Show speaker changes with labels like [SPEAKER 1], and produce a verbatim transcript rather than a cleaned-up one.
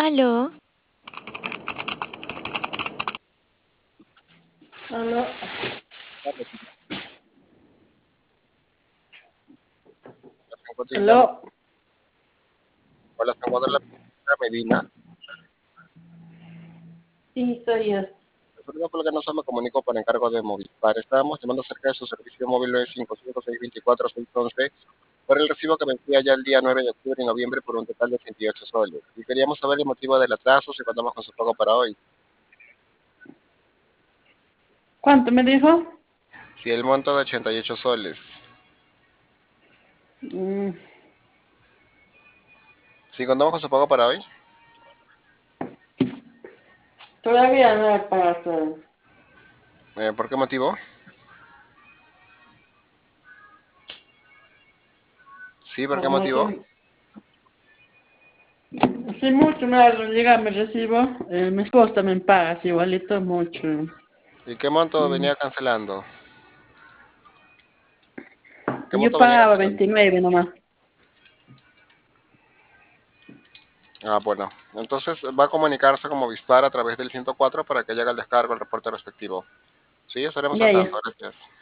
[SPEAKER 1] Aló,
[SPEAKER 2] Aló,
[SPEAKER 3] Se encuentra Isla-
[SPEAKER 2] aló,
[SPEAKER 3] Hola, se encuentra la señora Medina.
[SPEAKER 2] sí, soy yo.
[SPEAKER 3] Recuerdo por lo que no se me comunicó por encargo de Movistar. Estábamos llamando acerca de su servicio móvil nueve cinco cinco seis dos cuatro seis once por el recibo que vencía ya el día nueve de octubre y noviembre por un total de treinta y ocho soles. Y queríamos saber el motivo del atraso, si contamos con su pago para hoy.
[SPEAKER 2] ¿Cuánto me dijo?
[SPEAKER 3] Si el monto de ochenta y ocho soles.
[SPEAKER 2] Mm,
[SPEAKER 3] Si contamos con su pago para hoy.
[SPEAKER 2] todavía no he pagado.
[SPEAKER 3] Eh, ¿por qué motivo? Sí, ¿por qué
[SPEAKER 2] Como
[SPEAKER 3] motivo?
[SPEAKER 2] si, si mucho me llega mi recibo, eh, mi esposo también paga, así igualito mucho.
[SPEAKER 3] ¿Y qué monto
[SPEAKER 2] Mm,
[SPEAKER 3] venía cancelando? ¿Qué
[SPEAKER 2] Yo
[SPEAKER 3] monto venía
[SPEAKER 2] pagaba
[SPEAKER 3] cancelando?
[SPEAKER 2] veintinueve nomás.
[SPEAKER 3] Ah, bueno. Entonces va a comunicarse con Movistar a través del ciento cuatro para que llegue el descargo el reporte respectivo. Sí, estaremos
[SPEAKER 2] Ya,
[SPEAKER 3] al
[SPEAKER 2] ya.
[SPEAKER 3] tanto. Gracias.